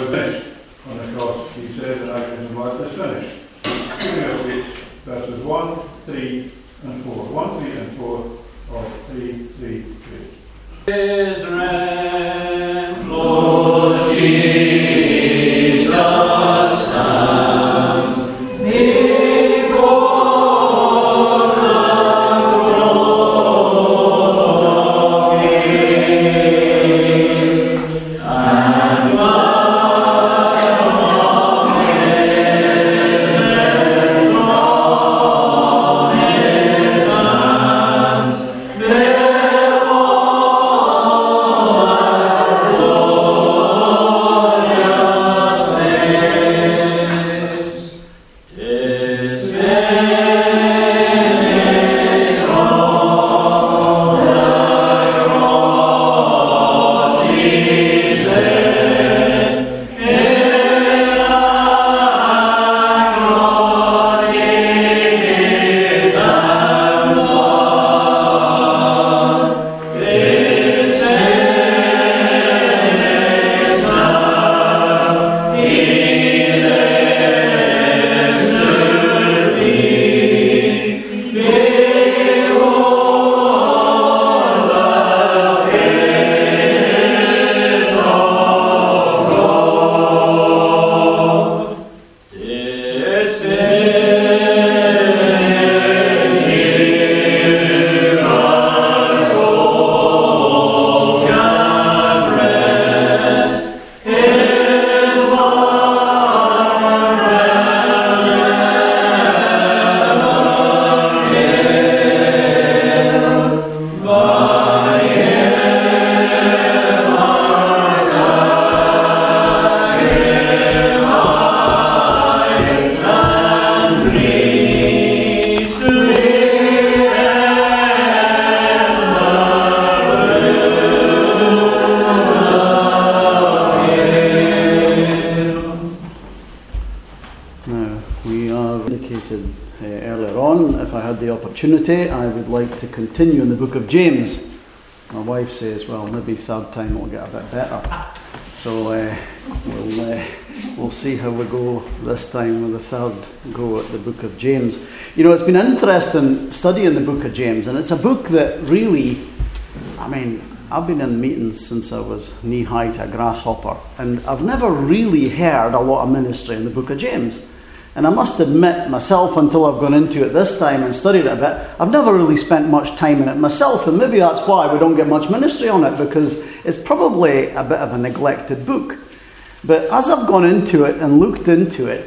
was finished. On the cross, he said that I can write is finished. Giving us each verses 1, 3, and 4. 1, 3, and 4 of 3, 3, 3. Israel, Lord Jesus, stands before I would like to continue in the book of James. My wife says, well, maybe third time it'll get a bit better. So we'll see how we go this time with the third go at the book of James. You know, it's been an interesting study in the book of James, and it's a book that really, I've been in meetings since I was knee-high to a grasshopper, and I've never really heard a lot of ministry in the book of James. And I must admit myself, until I've gone into it this time and studied it a bit, I've never really spent much time in it myself, and maybe that's why we don't get much ministry on it, because it's probably a bit of a neglected book. But as I've gone into it and looked into it,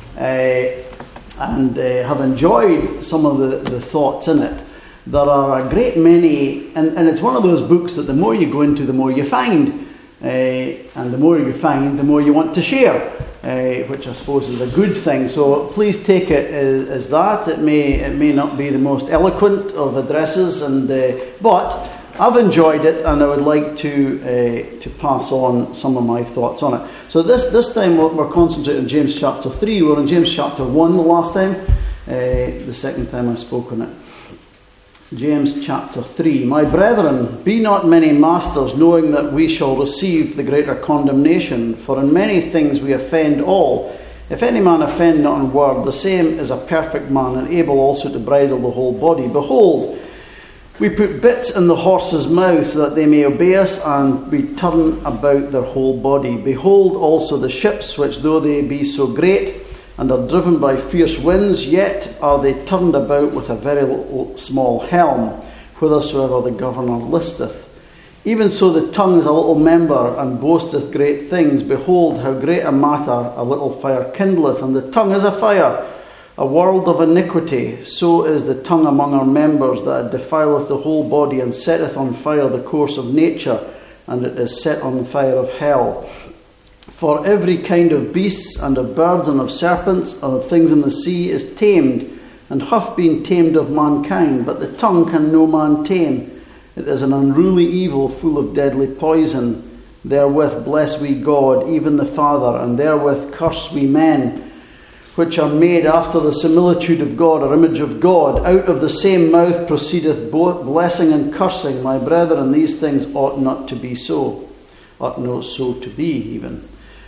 and have enjoyed some of the thoughts in it, there are a great many, and it's one of those books that the more you go into, the more you find. And the more you find, the more you want to share, which I suppose is a good thing. So please take it as that. It may not be the most eloquent of addresses, but I've enjoyed it, and I would like to pass on some of my thoughts on it. So this time we're concentrating on James chapter 3. We were in James chapter 1 the last time, the second time I spoke on it. James chapter 3. My brethren, be not many masters, knowing that we shall receive the greater condemnation. For in many things we offend all. If any man offend not in word, the same is a perfect man, and able also to bridle the whole body. Behold, we put bits in the horses' mouths, so that they may obey us, and we turn about their whole body. Behold also the ships, which though they be so great, and are driven by fierce winds, yet are they turned about with a very small helm, whithersoever the governor listeth. Even so the tongue is a little member, and boasteth great things. Behold, how great a matter a little fire kindleth, and the tongue is a fire, a world of iniquity. So is the tongue among our members, that it defileth the whole body, and setteth on fire the course of nature, and it is set on fire of hell. For every kind of beasts, and of birds, and of serpents, and of things in the sea is tamed, and hath been tamed of mankind, but the tongue can no man tame. It is an unruly evil, full of deadly poison. Therewith bless we God, even the Father, and therewith curse we men, which are made after the similitude of God, or image of God. Out of the same mouth proceedeth both blessing and cursing. My brethren, these things ought not to be so, ought not so to be even.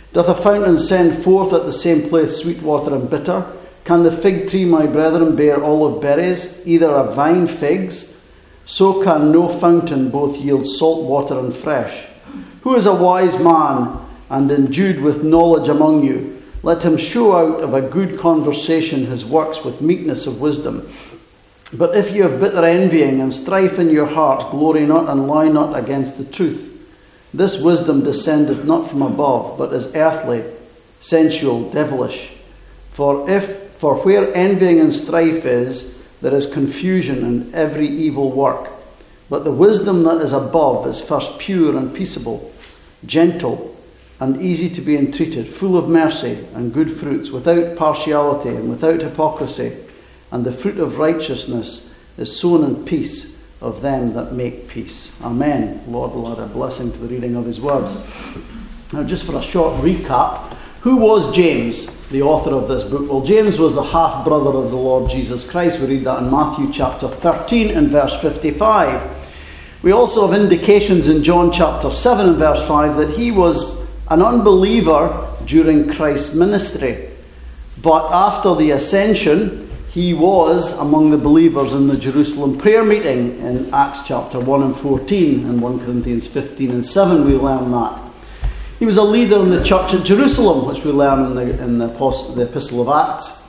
Doth a fountain send forth at the same place sweet water and bitter? Can the fig tree, my brethren, bear olive berries, either a vine figs? So can no fountain both yield salt water and fresh. Who is a wise man and endued with knowledge among you? Let him show out of a good conversation his works with meekness of wisdom. But if you have bitter envying and strife in your hearts, glory not and lie not against the truth. This wisdom descendeth not from above, but is earthly, sensual, devilish. For where envying and strife is, there is confusion and every evil work. But the wisdom that is above is first pure and peaceable, gentle and easy to be entreated, full of mercy and good fruits, without partiality and without hypocrisy. And the fruit of righteousness is sown in peace of them that make peace. Amen. Lord will add a blessing to the reading of his words. Now, just for a short recap, who was James, the author of this book? Well, James was the half-brother of the Lord Jesus Christ. We read that in Matthew chapter 13 and verse 55. We also have indications in John chapter 7 and verse 5 that he was an unbeliever during Christ's ministry. But after the ascension, he was among the believers in the Jerusalem prayer meeting in Acts chapter 1 and 14 and 1 Corinthians 15 and 7 we learn that. He was a leader in the church at Jerusalem, which we learn in the Epistle of Acts,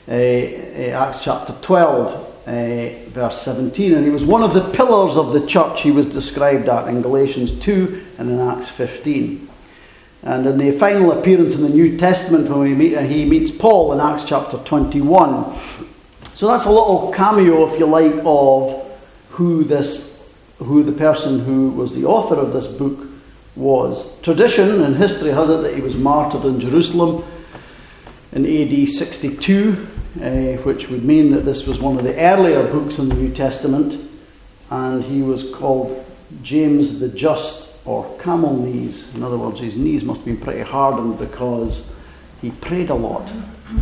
Acts chapter 12, verse 17. And he was one of the pillars of the church he was described at in Galatians 2 and in Acts 15. And in the final appearance in the New Testament, when he meets Paul in Acts chapter 21. So that's a little cameo, if you like, of who the person who was the author of this book was. Tradition and history has it that he was martyred in Jerusalem in AD 62, which would mean that this was one of the earlier books in the New Testament, and he was called James the Just, or camel knees. In other words, his knees must have been pretty hardened because he prayed a lot.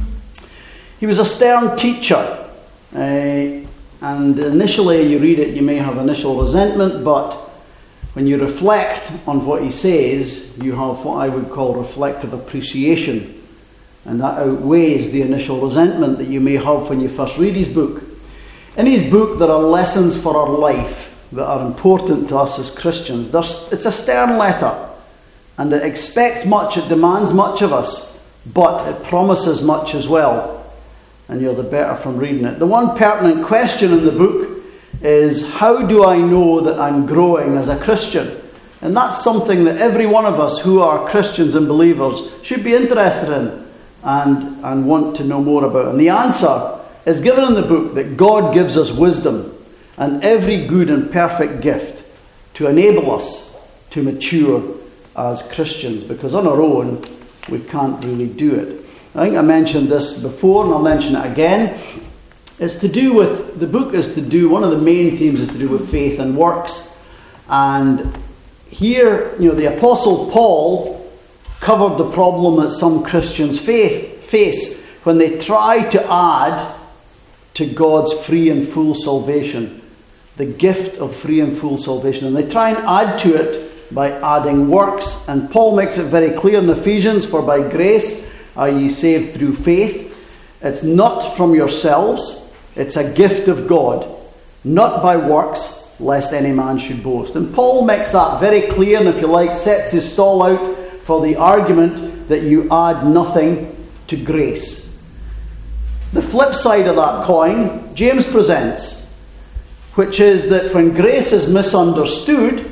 He was a stern teacher, and initially you read it, you may have initial resentment, but when you reflect on what he says, you have what I would call reflective appreciation, and that outweighs the initial resentment that you may have when you first read his book. In his book, there are lessons for our life that are important to us as Christians. It's a stern letter, and it expects much, it demands much of us, but it promises much as well, and you're the better from reading it. The one pertinent question in the book is, how do I know that I'm growing as a Christian? And that's something that every one of us who are Christians and believers should be interested in and want to know more about. And the answer is given in the book, that God gives us wisdom and every good and perfect gift to enable us to mature as Christians, because on our own we can't really do it. I think I mentioned this before and I'll mention it again. It's to do with, the book is to do, one of the main themes is to do with faith and works. And here, the Apostle Paul covered the problem that some Christians face when they try to add to God's free and full salvation, the gift of free and full salvation. And they try and add to it by adding works. And Paul makes it very clear in Ephesians, for by grace are ye saved through faith. It's not from yourselves, it's a gift of God, not by works, lest any man should boast. And Paul makes that very clear, and if you like, sets his stall out for the argument that you add nothing to grace. The flip side of that coin, James presents, which is that when grace is misunderstood,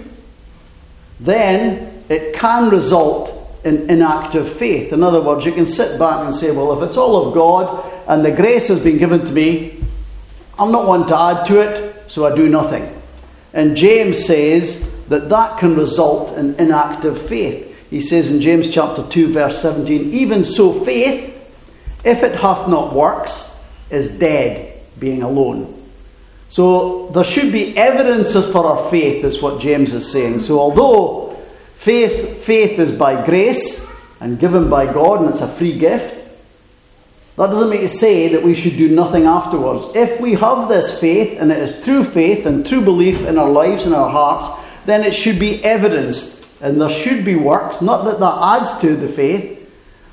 then it can result in inactive faith. In other words, you can sit back and say, well, if it's all of God and the grace has been given to me, I'm not one to add to it, so I do nothing. And James says that that can result in inactive faith. He says in James chapter 2 verse 17, even so faith, if it hath not works, is dead, being alone. So there should be evidences for our faith, is what James is saying. So although faith is by grace and given by God, and it's a free gift, that doesn't mean to say that we should do nothing afterwards. If we have this faith, and it is true faith and true belief in our lives and our hearts, then it should be evidenced, and there should be works. Not that that adds to the faith,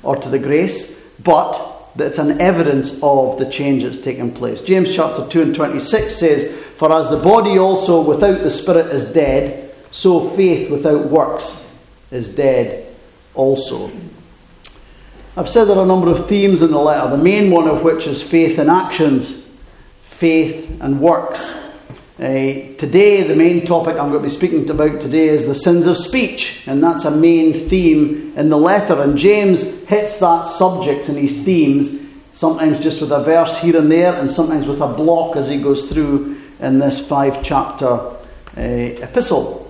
or to the grace, but that it's an evidence of the change that's taken place. James chapter 2 and 26 says, "For as the body also without the spirit is dead, so faith without works is dead also." I've said there are a number of themes in the letter, the main one of which is faith in actions, faith and works. Today, the main topic I'm going to be speaking about today is the sins of speech, and that's a main theme in the letter. And James hits that subject and his themes, sometimes just with a verse here and there, and sometimes with a block as he goes through in this 5-chapter epistle.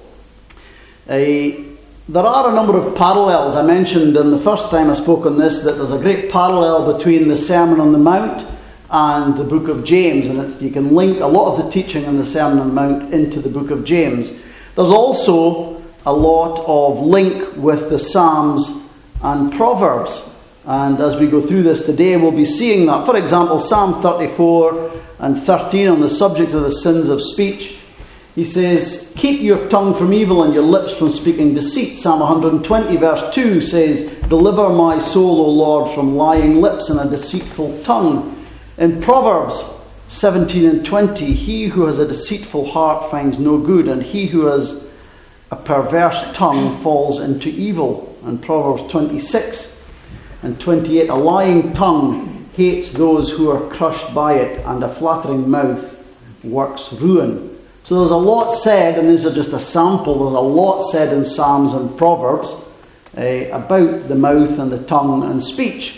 There are a number of parallels. I mentioned in the first time I spoke on this that there's a great parallel between the Sermon on the Mount and the book of James, and you can link a lot of the teaching in the Sermon on the Mount into the book of James. There's also a lot of link with the Psalms and Proverbs, and as we go through this today we'll be seeing that. For example, Psalm 34 and 13 on the subject of the sins of speech. He says, "Keep your tongue from evil and your lips from speaking deceit." Psalm 120 verse 2 says, "Deliver my soul, O Lord, from lying lips and a deceitful tongue." In Proverbs 17 and 20, "He who has a deceitful heart finds no good, and he who has a perverse tongue falls into evil." And Proverbs 26 and 28, "A lying tongue hates those who are crushed by it, and a flattering mouth works ruin." So there's a lot said, and these are just a sample, there's a lot said in Psalms and Proverbs about the mouth and the tongue and speech.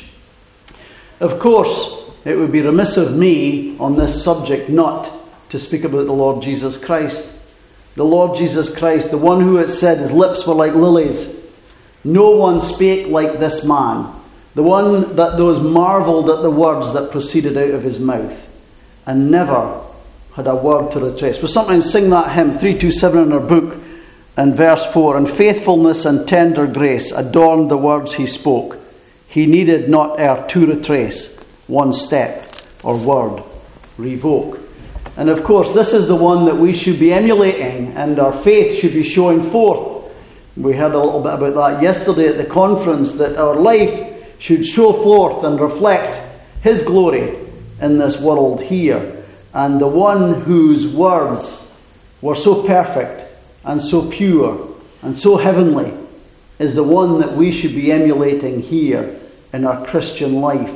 Of course, it would be remiss of me on this subject not to speak about the Lord Jesus Christ. The Lord Jesus Christ, the one who, it said, his lips were like lilies. No one spake like this man. The one that those marvelled at the words that proceeded out of his mouth, and never had a word to retrace. We sometimes sing that hymn, 327 in our book, and verse 4, "And faithfulness and tender grace adorned the words he spoke. He needed not e'er to retrace one step or word revoke." And of course, this is the one that we should be emulating, and our faith should be showing forth. We heard a little bit about that yesterday at the conference, that our life should show forth and reflect his glory in this world here. And the one whose words were so perfect and so pure and so heavenly is the one that we should be emulating here in our Christian life.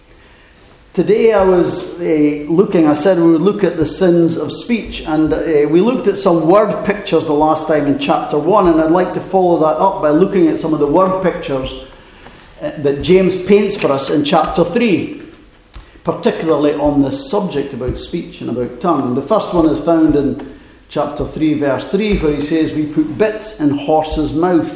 Today I was I said we would look at the sins of speech, and we looked at some word pictures the last time in chapter 1, and I'd like to follow that up by looking at some of the word pictures that James paints for us in chapter 3. Particularly on this subject about speech and about tongue. The first one is found in chapter 3 verse 3, where he says, "We put bits in horses' mouth."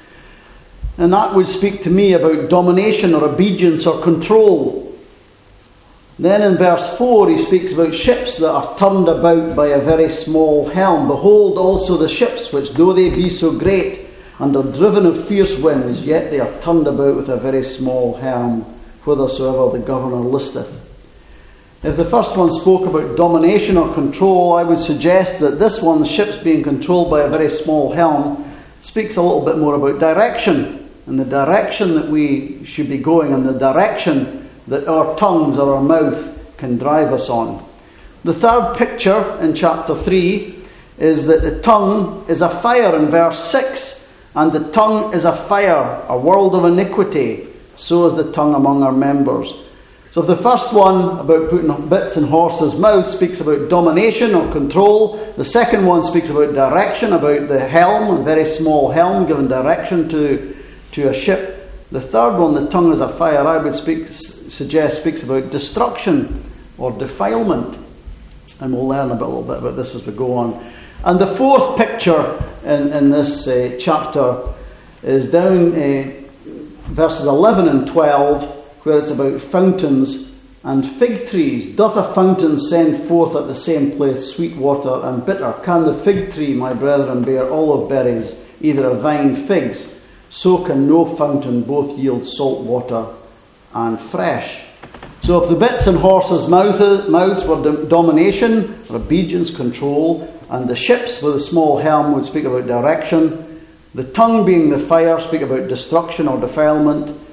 And that would speak to me about domination or obedience or control. Then in verse 4 he speaks about ships that are turned about by a very small helm. "Behold also the ships, which though they be so great, and are driven of fierce winds, yet they are turned about with a very small helm, whithersoever the governor listeth." If the first one spoke about domination or control, I would suggest that this one, ships being controlled by a very small helm, speaks a little bit more about direction, and the direction that we should be going, and the direction that our tongues or our mouth can drive us on. The third picture in chapter 3 is that the tongue is a fire in verse 6, and the tongue is a fire, a world of iniquity. So is the tongue among our members. So if the first one, about putting bits in horses' mouths, speaks about domination or control, the second one speaks about direction, about the helm, a very small helm giving direction to a ship. The third one, the tongue is a fire, I would suggest speaks about destruction or defilement. And we'll learn a little bit about this as we go on. And the fourth picture in this chapter is down verses 11 and 12, where it's about fountains and fig trees. "Doth a fountain send forth at the same place sweet water and bitter? Can the fig tree, my brethren, bear olive berries, either a vine figs? So can no fountain both yield salt water and fresh." So if the bits in horses' mouths were domination, or obedience, control, and the ships with a small helm would speak about direction, the tongue being the fire speak about destruction or defilement,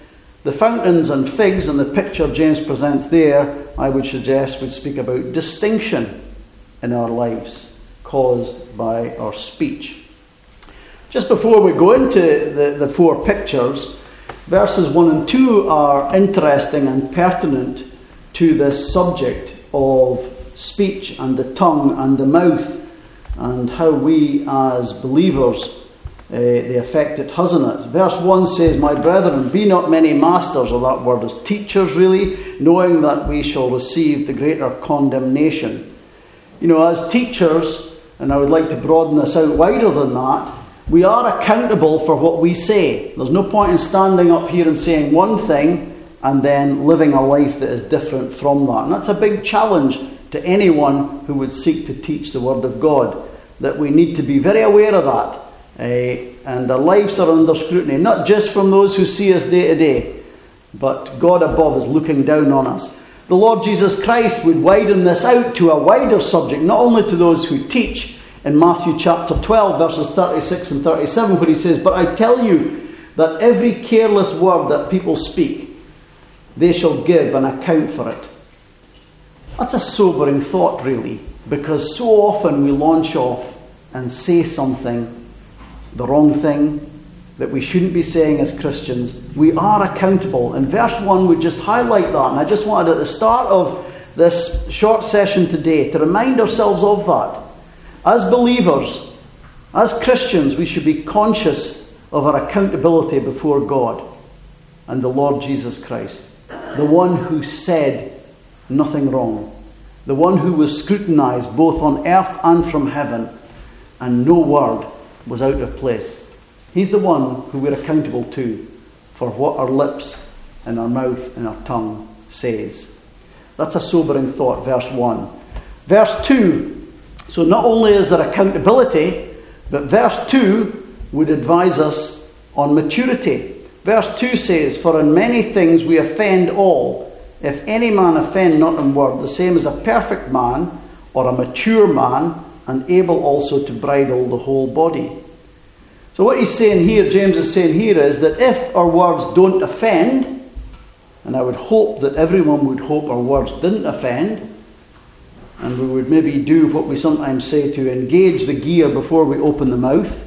The fountains and figs and the picture James presents there, I would suggest, would speak about distinction in our lives caused by our speech. Just before we go into the four pictures, verses 1 and 2 are interesting and pertinent to this subject of speech and the tongue and the mouth, and how we as believers, the effect it has on it. Verse 1 says, "My brethren, be not many masters," or that word is teachers really, "knowing that we shall receive the greater condemnation." You know, as teachers, and I would like to broaden this out wider than that, we are accountable for what we say. There's no point in standing up here and saying one thing and then living a life that is different from that. And that's a big challenge to anyone who would seek to teach the Word of God, that we need to be very aware of that. And our lives are under scrutiny, not just from those who see us day to day, but God above is looking down on us. The Lord Jesus Christ would widen this out to a wider subject, not only to those who teach, in Matthew chapter 12, verses 36 and 37, where he says, "But I tell you that every careless word that people speak, they shall give an account for it." That's a sobering thought, really, because so often we launch off and say something, the wrong thing, that we shouldn't be saying as Christians. We are accountable. And verse 1 would just highlight that. And I just wanted at the start of this short session today to remind ourselves of that. As believers, as Christians, we should be conscious of our accountability before God and the Lord Jesus Christ, the one who said nothing wrong, the one who was scrutinized both on earth and from heaven, and no word was out of place. He's the one who we're accountable to for what our lips and our mouth and our tongue says. That's a sobering thought, verse 1. Verse 2. So not only is there accountability, but verse 2 would advise us on maturity. Verse 2 says, "For in many things we offend all. If any man offend not in word, the same as a perfect man or a mature man, and able also to bridle the whole body." So what he's saying here, James is saying here, is that if our words don't offend, and I would hope that everyone would hope our words didn't offend, and we would maybe do what we sometimes say to engage the gear before we open the mouth.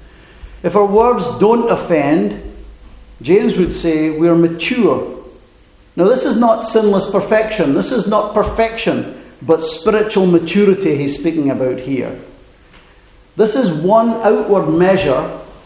If our words don't offend, James would say we're mature. Now this is not sinless perfection. This is not perfection, but spiritual maturity he's speaking about here. This is one outward measure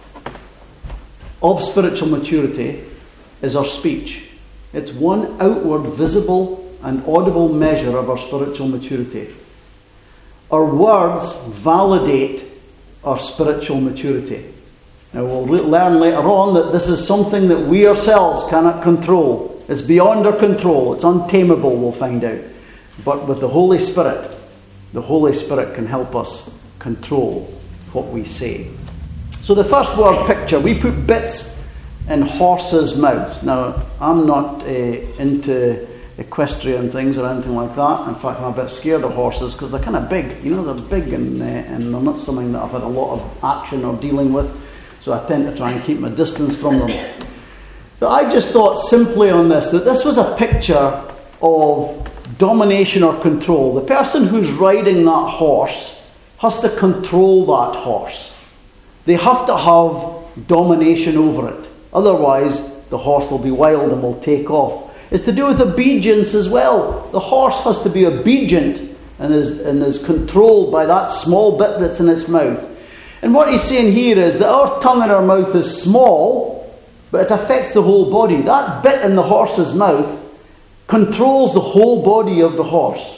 of spiritual maturity, is our speech. It's one outward visible and audible measure of our spiritual maturity. Our words validate our spiritual maturity. Now we'll learn later on that this is something that we ourselves cannot control. It's beyond our control. It's untamable, we'll find out. But with the Holy Spirit can help us control what we say. So the first word picture, we put bits in horses' mouths. Now, I'm not into equestrian things or anything like that. In fact, I'm a bit scared of horses because they're kind of big. You know, they're big and they're not something that I've had a lot of action or dealing with. So I tend to try and keep my distance from them. But I just thought simply on this, that this was a picture of domination or control. The person who's riding that horse has to control that horse. They have to have domination over it. Otherwise, the horse will be wild and will take off. It's to do with obedience as well. The horse has to be obedient and is controlled by that small bit that's in its mouth. And what he's saying here is that our tongue in our mouth is small, but it affects the whole body. That bit in the horse's mouth controls the whole body of the horse.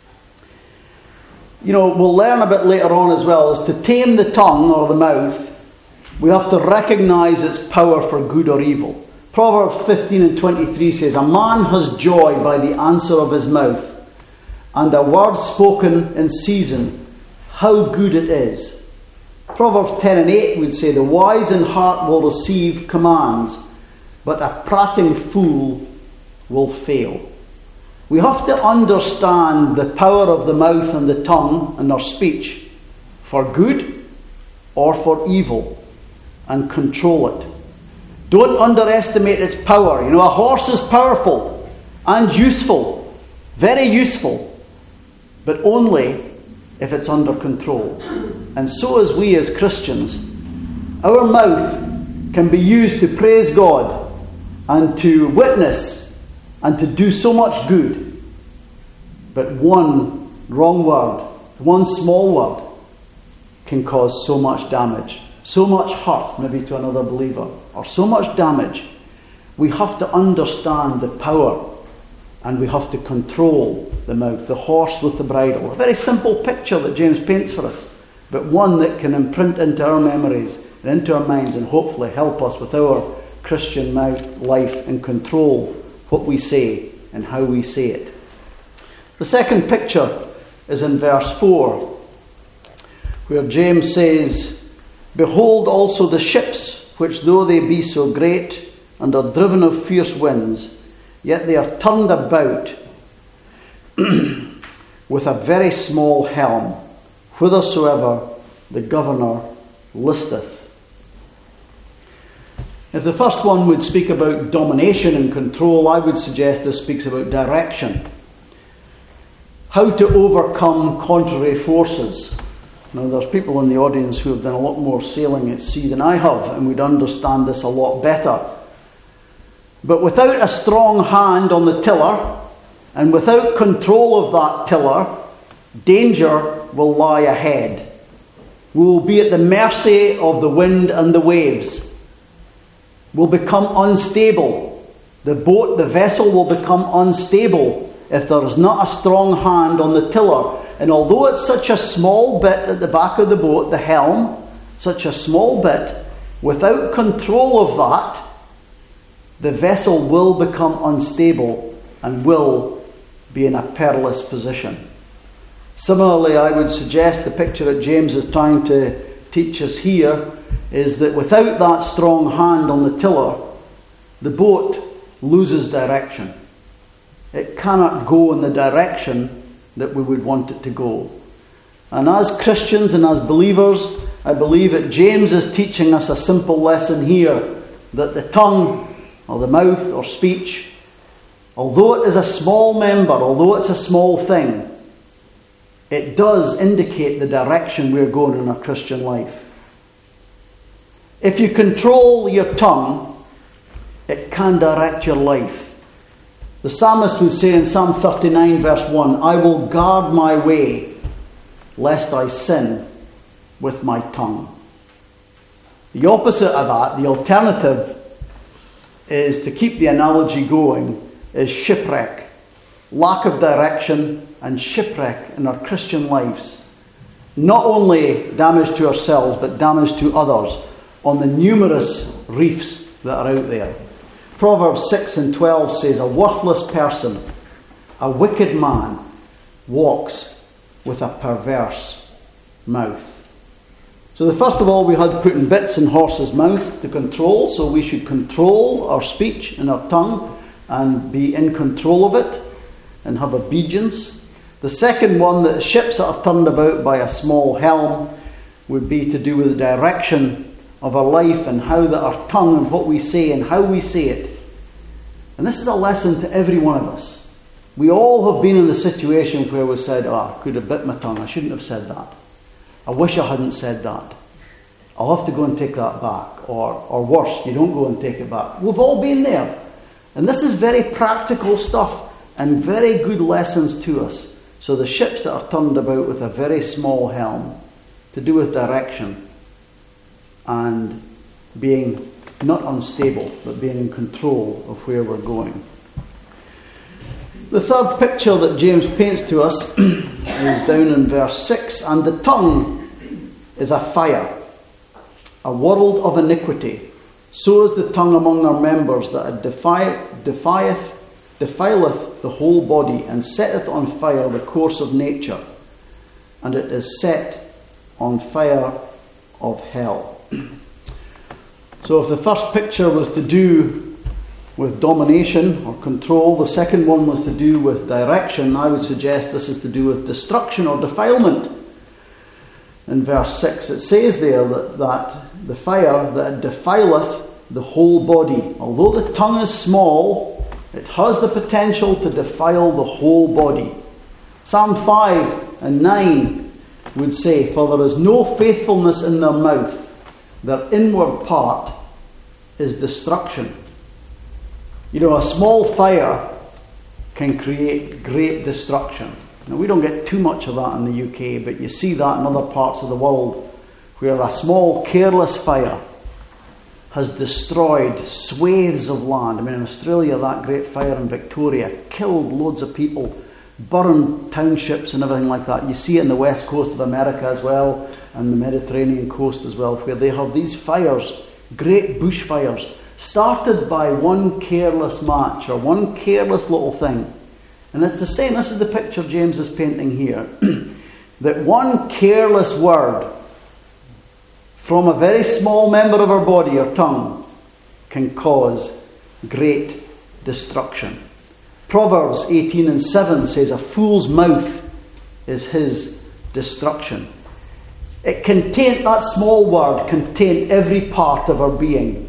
You know, we'll learn a bit later on as well, is to tame the tongue or the mouth, we have to recognize its power for good or evil. Proverbs 15 and 23 says, "A man has joy by the answer of his mouth, and a word spoken in season, how good it is." Proverbs 10 and 8 would say, "The wise in heart will receive commands, but a prating fool will fail." We have to understand the power of the mouth and the tongue and our speech for good or for evil, and control it. Don't underestimate its power. You know, a horse is powerful and useful, very useful, but only if it's under control. And so as we as Christians, our mouth can be used to praise God and to witness and to do so much good. But one wrong word, one small word, can cause so much damage, so much hurt maybe to another believer, or so much damage. We have to understand the power, and we have to control the mouth, the horse with the bridle. A very simple picture that James paints for us, but one that can imprint into our memories and into our minds and hopefully help us with our Christian life and control what we say and how we say it. The second picture is in verse 4, where James says, "Behold also the ships, which though they be so great, and are driven of fierce winds, yet they are turned about with a very small helm, whithersoever the governor listeth." If the first one would speak about domination and control, I would suggest this speaks about direction. How to overcome contrary forces. Now, there's people in the audience who have done a lot more sailing at sea than I have, and would understand this a lot better. But without a strong hand on the tiller, and without control of that tiller, danger will lie ahead. We will be at the mercy of the wind and the waves. We'll become unstable. The boat, the vessel will become unstable if there is not a strong hand on the tiller. And although it's such a small bit at the back of the boat, the helm, such a small bit, without control of that, the vessel will become unstable and will be in a perilous position. Similarly, I would suggest the picture that James is trying to teach us here is that without that strong hand on the tiller, the boat loses direction. It cannot go in the direction that we would want it to go. And as Christians and as believers, I believe that James is teaching us a simple lesson here, that the tongue or the mouth or speech, although it is a small member, although it's a small thing, it does indicate the direction we're going in our Christian life. If you control your tongue, it can direct your life. The psalmist would say in Psalm 39 verse 1, "I will guard my way, lest I sin with my tongue." The opposite of that, the alternative, is, to keep the analogy going, is shipwreck. Lack of direction and shipwreck in our Christian lives. Not only damage to ourselves, but damage to others on the numerous reefs that are out there. Proverbs 6 and 12 says, "A worthless person, a wicked man, walks with a perverse mouth." So first of all, we had putting bits in horses' mouths to control, so we should control our speech and our tongue and be in control of it and have obedience. The second one, that ships that are turned about by a small helm, would be to do with the direction of our life and how that our tongue and what we say and how we say it. And this is a lesson to every one of us. We all have been in the situation where we said, I could have bit my tongue, I shouldn't have said that. I wish I hadn't said that. I'll have to go and take that back. Or worse, you don't go and take it back. We've all been there. And this is very practical stuff and very good lessons to us. So the ships that are turned about with a very small helm, to do with direction and being not unstable, but being in control of where we're going. The third picture that James paints to us is down in verse 6. "And the tongue is a fire, a world of iniquity. So is the tongue among our members, that it defileth the whole body, and setteth on fire the course of nature, and it is set on fire of hell." So if the first picture was to do with domination or control, the second one was to do with direction, I would suggest this is to do with destruction or defilement. In verse 6 it says there that the fire that defileth the whole body. Although the tongue is small, it has the potential to defile the whole body. Psalm 5 and 9 would say, "For there is no faithfulness in their mouth. Their inward part is destruction." You know, a small fire can create great destruction. Now, we don't get too much of that in the UK, but you see that in other parts of the world where a small, careless fire has destroyed swathes of land. I mean, in Australia, that great fire in Victoria killed loads of people, burned townships and everything like that. You see it in the west coast of America as well, and the Mediterranean coast as well, where they have these fires, great bushfires, started by one careless match or one careless little thing. And it's the same. This is the picture James is painting here. That one careless word from a very small member of our body, our tongue, can cause great destruction. Proverbs 18 and 7 says, "A fool's mouth is his destruction." It can taint, that small word can taint every part of our being.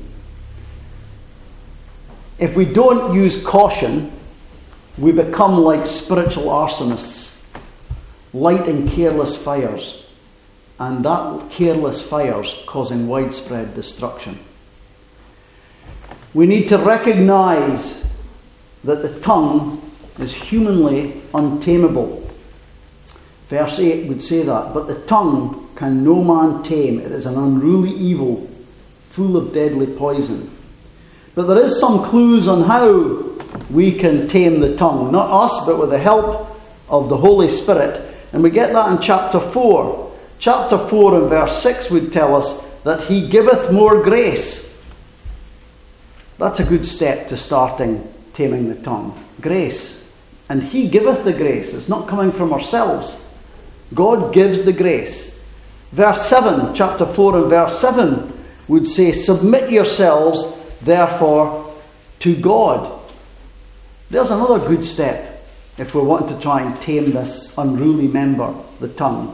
If we don't use caution, we become like spiritual arsonists, lighting careless fires, and that careless fires causing widespread destruction. We need to recognize that the tongue is humanly untamable. Verse 8 would say that, "But the tongue can no man tame. It is an unruly evil, full of deadly poison." But there is some clues on how we can tame the tongue. Not us, but with the help of the Holy Spirit. And we get that in chapter 4. Chapter 4 and verse 6 would tell us that He giveth more grace. That's a good step to starting taming the tongue. Grace. And He giveth the grace. It's not coming from ourselves. God gives the grace. Verse 7, chapter 4 and verse 7 would say, "Submit yourselves, therefore, to God." There's another good step if we want to try and tame this unruly member, the tongue.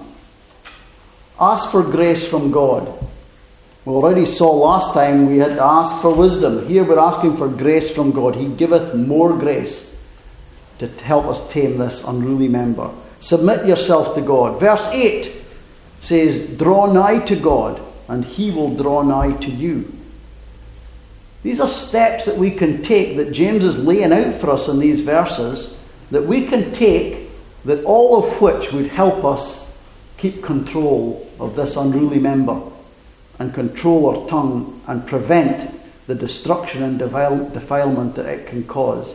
Ask for grace from God. We already saw last time we had to ask for wisdom. Here we're asking for grace from God. He giveth more grace to help us tame this unruly member. Submit yourself to God. Verse 8 says, "Draw nigh to God, and He will draw nigh to you." These are steps that we can take, that James is laying out for us in these verses, that we can take, that all of which would help us keep control of this unruly member and control our tongue and prevent the destruction and defilement that it can cause.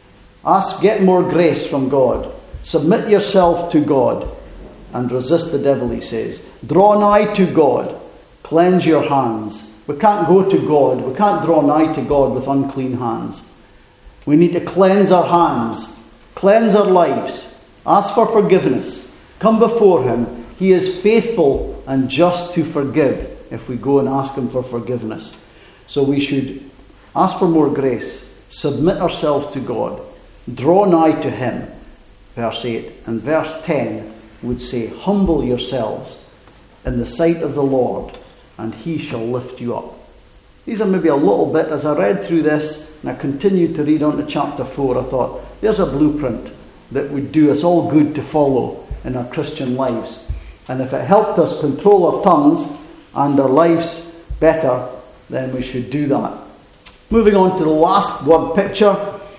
Get more grace from God. Submit yourself to God and resist the devil, he says. Draw nigh to God. Cleanse your hands. We can't go to God. We can't draw nigh to God with unclean hands. We need to cleanse our hands. Cleanse our lives. Ask for forgiveness. Come before Him. He is faithful and just to forgive if we go and ask Him for forgiveness. So we should ask for more grace. Submit ourselves to God. Draw nigh to Him. Verse 8. And verse 10 would say, "Humble yourselves in the sight of the Lord, and He shall lift you up." These are maybe a little bit, as I read through this, and I continued to read on to chapter 4, I thought, there's a blueprint that would do us all good to follow in our Christian lives. And if it helped us control our tongues and our lives better, then we should do that. Moving on to the last word picture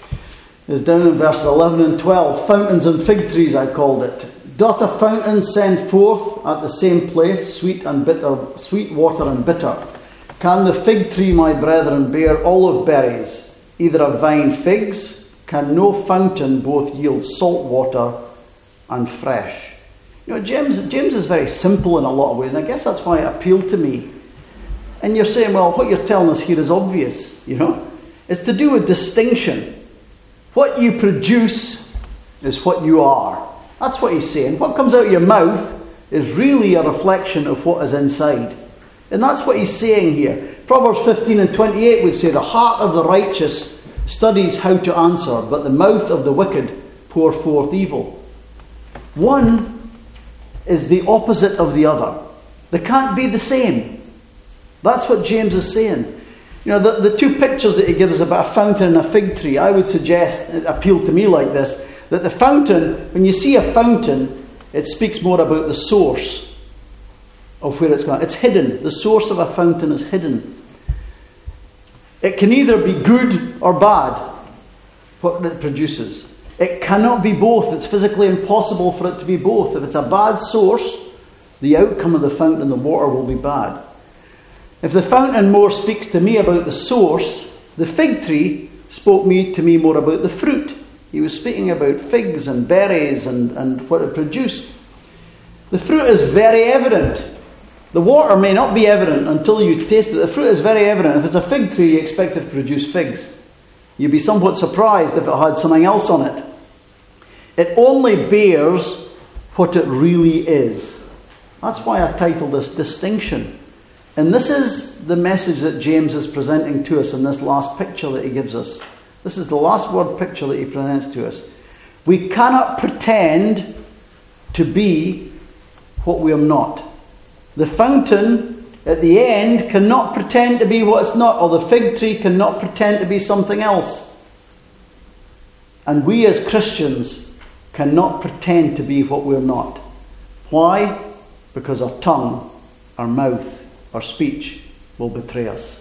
is down in verses 11 and 12. Fountains and fig trees, I called it. "Doth a fountain send forth at the same place sweet water and bitter? Can the fig tree, my brethren, bear olive berries, either a vine figs? Can no fountain both yield salt water and fresh?" You know, James is very simple in a lot of ways, and I guess that's why it appealed to me. And you're saying, well, what you're telling us here is obvious, you know. It's to do with distinction. What you produce is what you are. That's what he's saying. What comes out of your mouth is really a reflection of what is inside. And that's what he's saying here. Proverbs 15 and 28 would say, "The heart of the righteous studies how to answer, but the mouth of the wicked pour forth evil." One is the opposite of the other. They can't be the same. That's what James is saying. The two pictures that he gives about a fountain and a fig tree, I would suggest, it appealed to me like this, that the fountain, when you see a fountain, it speaks more about the source of where it's going. It's hidden. The source of a fountain is hidden. It can either be good or bad, what it produces. It cannot be both. It's physically impossible for it to be both. If it's a bad source, the outcome of the fountain, the water, will be bad. If the fountain more speaks to me about the source, the fig tree spoke to me more about the fruit. He was speaking about figs and berries and what it produced. The fruit is very evident. The water may not be evident until you taste it. The fruit is very evident. If it's a fig tree, you expect it to produce figs. You'd be somewhat surprised if it had something else on it. It only bears what it really is. That's why I titled this Distinction. And this is the message that James is presenting to us in this last picture that he gives us. This is the last word picture that he presents to us. We cannot pretend to be what we are not. The fountain at the end cannot pretend to be what it's not, or the fig tree cannot pretend to be something else. And we as Christians cannot pretend to be what we're not. Why? Because our tongue, our mouth, our speech will betray us.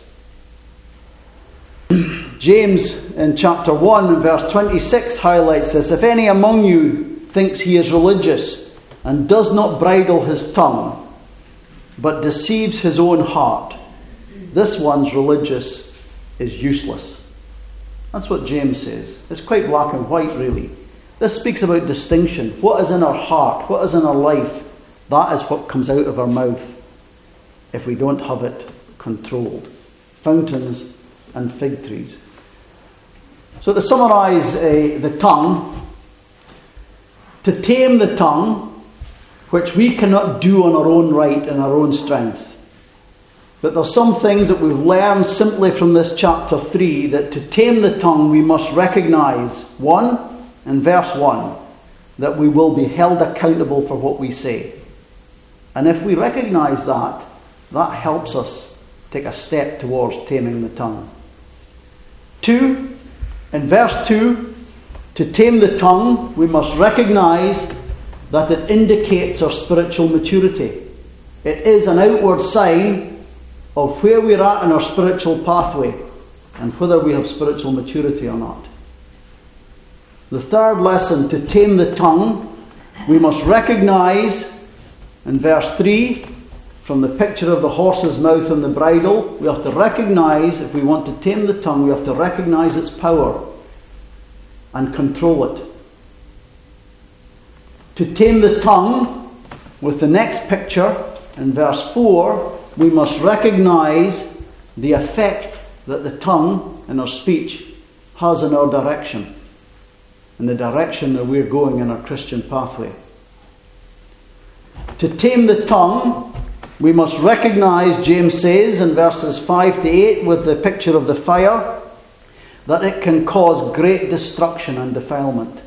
James in chapter 1 verse 26 highlights this. If any among you thinks he is religious and does not bridle his tongue, but deceives his own heart, this one's religious is useless. That's what James says. It's quite black and white, really. This speaks about distinction. What is in our heart? What is in our life? That is what comes out of our mouth if we don't have it controlled. Fountains and fig trees. So to summarise the tongue, to tame the tongue, which we cannot do on our own right and our own strength. But there's some things that we've learned simply from this chapter 3, that to tame the tongue we must recognise, 1, in verse 1, that we will be held accountable for what we say. And if we recognise that, that helps us take a step towards taming the tongue. 2, in verse 2, to tame the tongue we must recognise that it indicates our spiritual maturity. It is an outward sign of where we're at in our spiritual pathway and whether we have spiritual maturity or not. The third lesson, to tame the tongue, we must recognise, in verse 3, from the picture of the horse's mouth and the bridle, we have to recognise, if we want to tame the tongue, we have to recognise its power and control it. To tame the tongue, with the next picture, in verse 4, we must recognise the effect that the tongue and our speech has in our direction, in the direction that we're going in our Christian pathway. To tame the tongue, we must recognise, James says in verses 5 to 8, with the picture of the fire, that it can cause great destruction and defilement.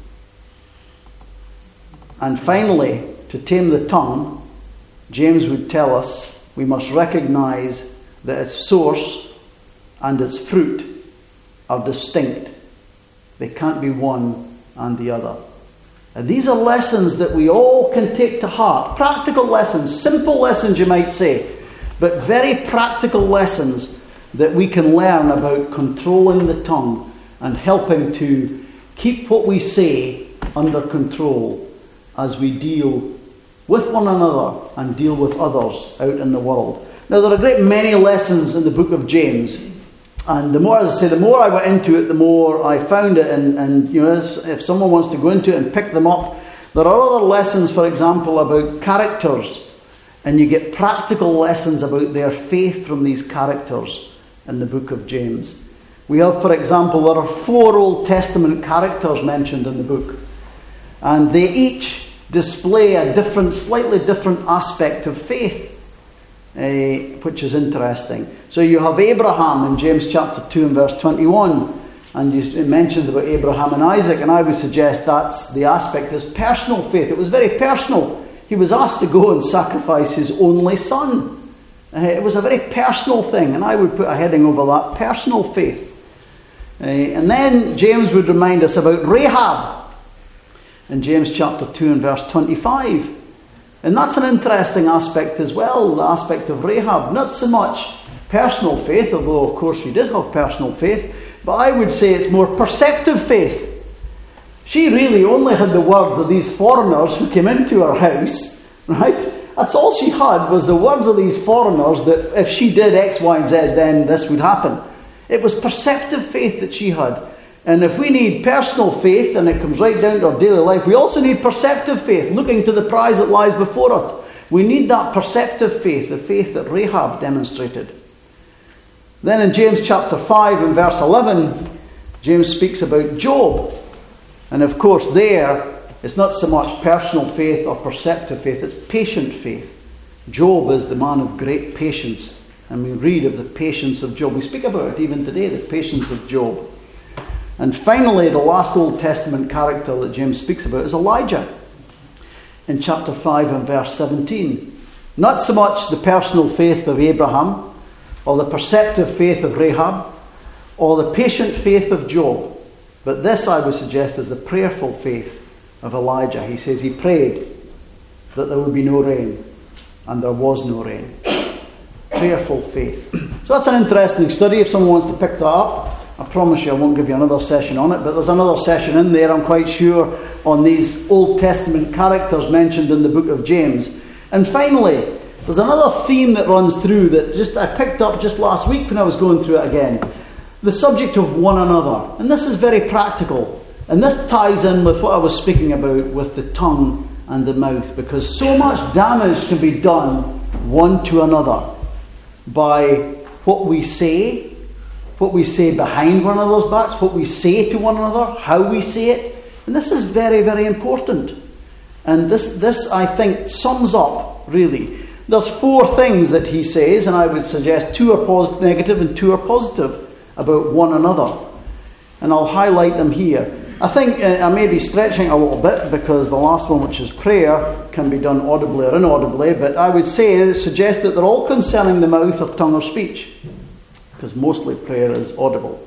And finally, to tame the tongue, James would tell us we must recognise that its source and its fruit are distinct. They can't be one and the other. And these are lessons that we all can take to heart. Practical lessons, simple lessons you might say, but very practical lessons that we can learn about controlling the tongue and helping to keep what we say under control as we deal with one another and deal with others out in the world. Now, there are a great many lessons in the book of James, and the more, as I say, the more I went into it, the more I found it. And you know, if someone wants to go into it and pick them up, there are other lessons, for example, about characters, and you get practical lessons about their faith from these characters in the book of James. We have, for example, there are 4 Old Testament characters mentioned in the book, and they each display a different, slightly different aspect of faith, which is interesting. So you have Abraham in James chapter 2 and verse 21, and it mentions about Abraham and Isaac, and I would suggest that's the aspect, his personal faith. It was very personal. He was asked to go and sacrifice his only son. It was a very personal thing, and I would put a heading over that, personal faith. And then James would remind us about Rahab in James chapter 2 and verse 25. And that's an interesting aspect as well, the aspect of Rahab. Not so much personal faith, although of course she did have personal faith, but I would say it's more perceptive faith. She really only had the words of these foreigners who came into her house, right? That's all she had, was the words of these foreigners that if she did X, Y, and Z, then this would happen. It was perceptive faith that she had. And if we need personal faith, and it comes right down to our daily life, we also need perceptive faith, looking to the prize that lies before us. We need that perceptive faith, the faith that Rahab demonstrated. Then in James chapter 5 and verse 11, James speaks about Job. And of course there, it's not so much personal faith or perceptive faith, it's patient faith. Job is the man of great patience. And we read of the patience of Job. We speak about it even today, the patience of Job. And finally, the last Old Testament character that James speaks about is Elijah. In chapter 5 and verse 17. Not so much the personal faith of Abraham, or the perceptive faith of Rahab, or the patient faith of Job. But this, I would suggest, is the prayerful faith of Elijah. He says he prayed that there would be no rain, and there was no rain. Prayerful faith. So that's an interesting study if someone wants to pick that up. I promise you I won't give you another session on it, but there's another session in there, I'm quite sure, on these Old Testament characters mentioned in the book of James. And finally, there's another theme that runs through that I picked up just last week when I was going through it again. The subject of one another. And this is very practical. And this ties in with what I was speaking about with the tongue and the mouth, because so much damage can be done one to another by what we say behind one another's backs, what we say to one another, how we say it. And this is very, very important. And this I think sums up, really. There's 4 things that he says, and I would suggest 2 are negative and 2 are positive about one another. And I'll highlight them here. I think I may be stretching a little bit, because the last one, which is prayer, can be done audibly or inaudibly, but I would suggest that they're all concerning the mouth or tongue or speech, because mostly prayer is audible.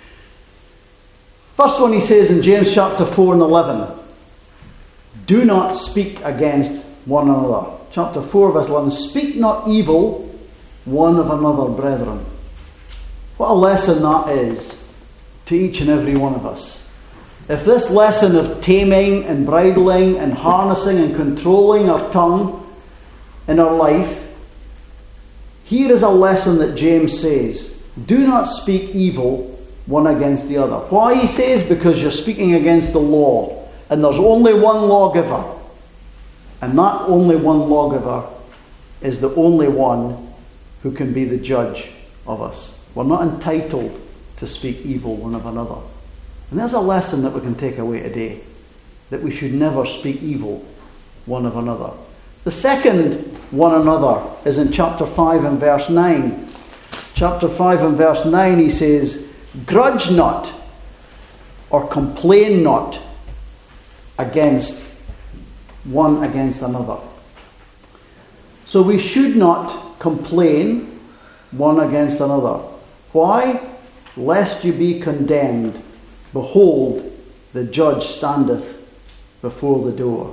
First one he says in James chapter 4 and 11, do not speak against one another. Chapter 4 verse 11, speak not evil one of another, brethren. What a lesson that is to each and every one of us. If this lesson of taming and bridling and harnessing and controlling our tongue in our life, here is a lesson that James says, do not speak evil one against the other. Why he says? Because you're speaking against the law, and there's only one lawgiver, and that only one lawgiver is the only one who can be the judge of us. We're not entitled to speak evil one of another. And there's a lesson that we can take away today, that we should never speak evil one of another. The second one another is in chapter 5 and verse 9. Chapter 5 and verse 9 he says, grudge not or complain not against one against another. So we should not complain one against another. Why? Lest you be condemned. Behold, the judge standeth before the door.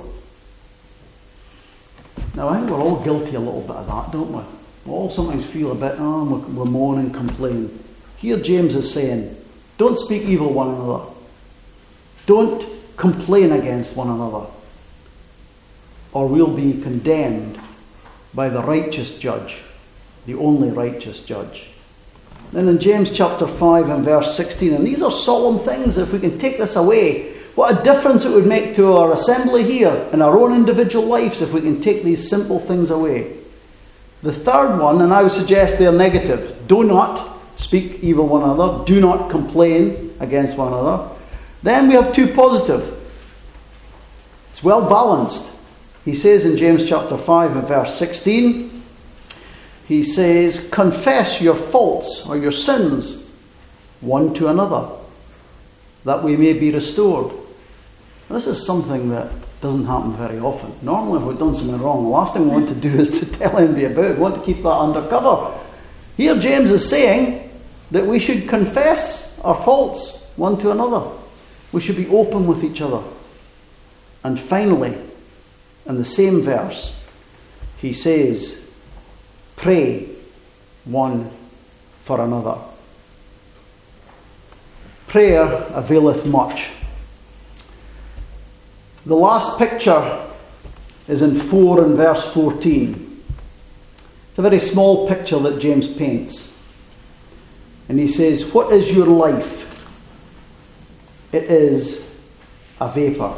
Now, I think we're all guilty a little bit of that, don't we? We all sometimes feel a bit, we moan and complain. Here James is saying, don't speak evil one another. Don't complain against one another, or we'll be condemned by the righteous judge, the only righteous judge. Then in James chapter 5 and verse 16, and these are solemn things, if we can take this away, what a difference it would make to our assembly here in our own individual lives if we can take these simple things away. The third one, and I would suggest they're negative. Do not speak evil one another. Do not complain against one another. Then we have 2 positive. It's well balanced. He says in James chapter 5 and verse 16, he says, confess your faults or your sins one to another, that we may be restored. This is something that Doesn't happen very often. Normally, if we've done something wrong, the last thing we want to do is to tell anybody about it. We want to keep that undercover. Here James is saying that we should confess our faults one to another. We should be open with each other. And finally, in the same verse, he says, pray one for another. Prayer availeth much. The last picture is in 4 and verse 14. It's a very small picture that James paints. And he says, what is your life? It is a vapour.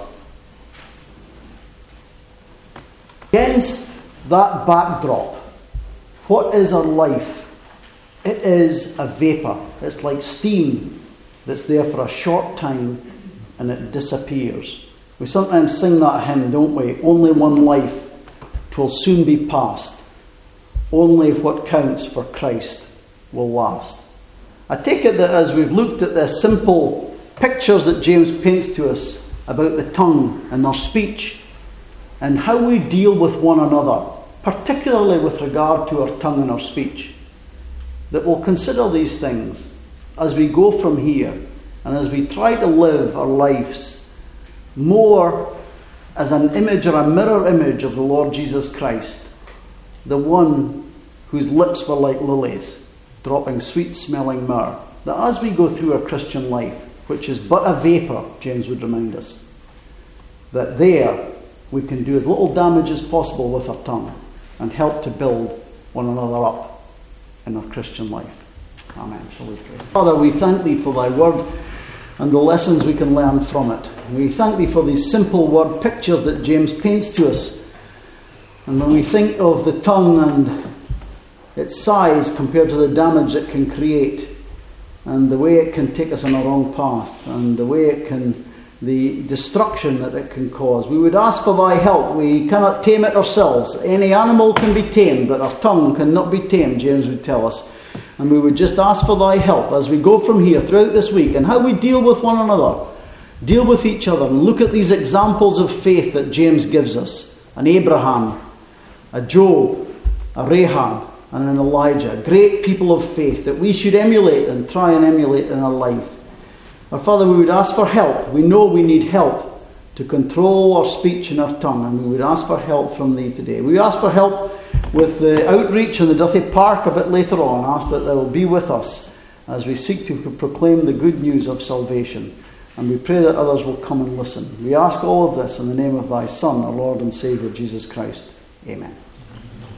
Against that backdrop, what is our life? It is a vapour. It's like steam that's there for a short time and it disappears. We sometimes sing that hymn, don't we? Only one life, 'twill soon be past. Only what counts for Christ will last. I take it that as we've looked at the simple pictures that James paints to us about the tongue and our speech and how we deal with one another, particularly with regard to our tongue and our speech, that we'll consider these things as we go from here and as we try to live our lives more as an image or a mirror image of the Lord Jesus Christ, the one whose lips were like lilies, dropping sweet-smelling myrrh. That as we go through our Christian life, which is but a vapour, James would remind us, that there we can do as little damage as possible with our tongue and help to build one another up in our Christian life. Amen. Shall we pray? Father, we thank Thee for Thy word and the lessons we can learn from it. We thank Thee for these simple word pictures that James paints to us. And when we think of the tongue and its size compared to the damage it can create, and the way it can take us on a wrong path, and the way it can, the destruction that it can cause, we would ask for Thy help. We cannot tame it ourselves. Any animal can be tamed, but our tongue cannot be tamed, James would tell us. And we would just ask for Thy help as we go from here throughout this week and how we deal with one another, deal with each other, and look at these examples of faith that James gives us. An Abraham, a Job, a Rahab, and an Elijah. Great people of faith that we should emulate and try and emulate in our life. Our Father, we would ask for help. We know we need help to control our speech and our tongue, and we would ask for help from Thee today. We ask for help with the outreach in the Duthie Park a bit later on. Ask that Thou will be with us as we seek to proclaim the good news of salvation. And we pray that others will come and listen. We ask all of this in the name of Thy Son, our Lord and Saviour, Jesus Christ. Amen.